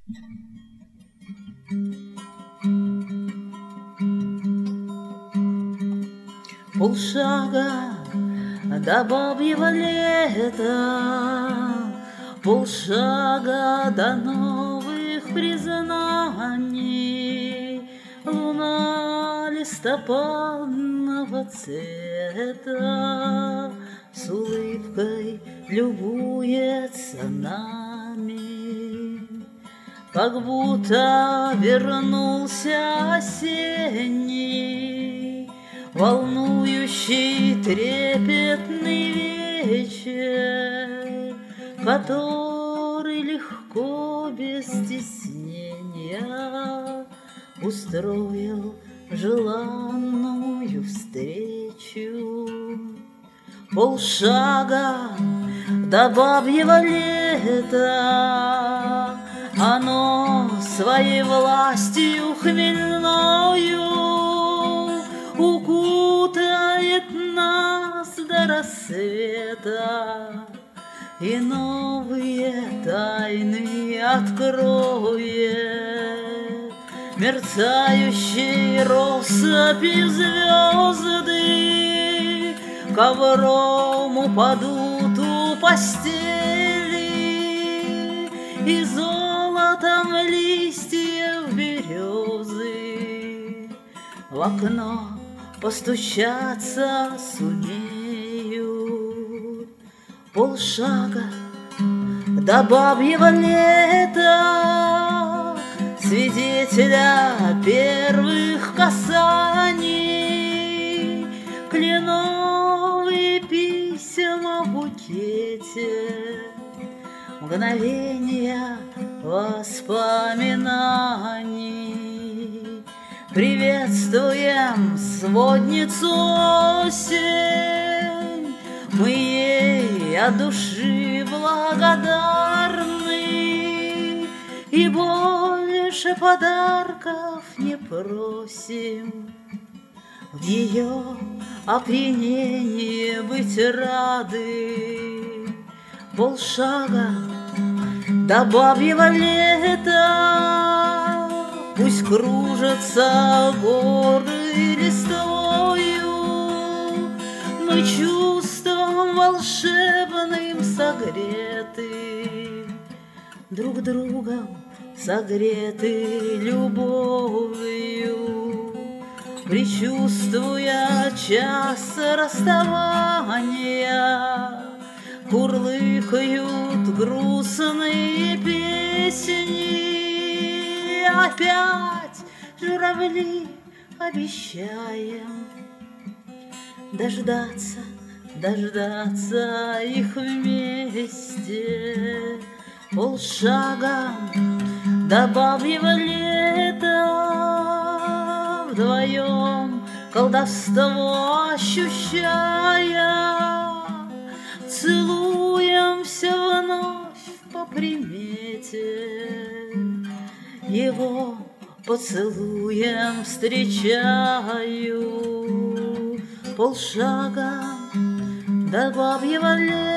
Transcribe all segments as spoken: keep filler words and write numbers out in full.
Полшага до бабьего лета, полшага до новых признаний. Луна листопадного цвета с улыбкой любуется нами, как будто вернулся осенний, волнующий трепетный вечер, который легко, без стеснения устроил желанную встречу. Полшага до бабьего лета, оно своей властью хмельною укутает нас до рассвета и новые тайны откроет. Мерцающей россыпи звезды ковром упадут у постели, и золотом листьев березы в окно постучаться сумеют. Полшага до бабьего лета, свидетеля первых касаний, кленовые письма в букете, мгновения воспоминаний. Приветствуем сводницу осень, мы ей от души благодарны и больше подарков не просим. В ее опьянении быть рады. Полшага до бабьего лета, пусть кружатся горы листвою, мы чувством волшебным согреты, друг другом согреты любовью, предчувствуя час расставания, курлыкают грустные песни. Опять журавли обещаем дождаться, дождаться их вместе. Полшага до бабьего лета, вдвоем колдовство ощущая, целуемся вновь по примете, его поцелуем встречаю. Полшага до бабьего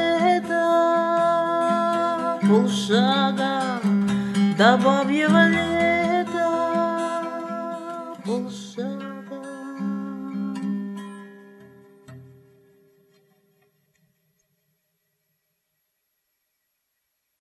лета, полшага до бабьего лета, полшага.